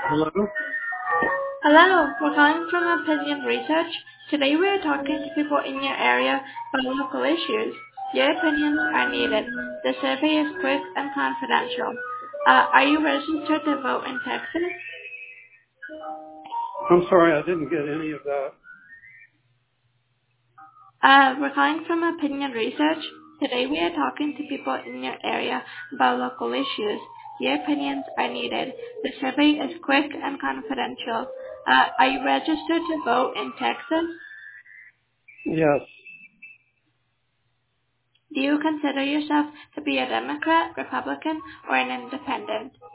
Hello? Hello, we're calling from Opinion Research. Today we are talking to people in your area about local issues. Your opinions are needed. The survey is quick and confidential. Are you registered to vote in Texas? I'm sorry, I didn't get any of that. We're calling from Opinion Research. Today we are talking to people in your area about local issues. Your opinions are needed. The survey is quick and confidential. Are you registered to vote in Texas? Yes, Do you consider yourself to be a Democrat, Republican, or an independent?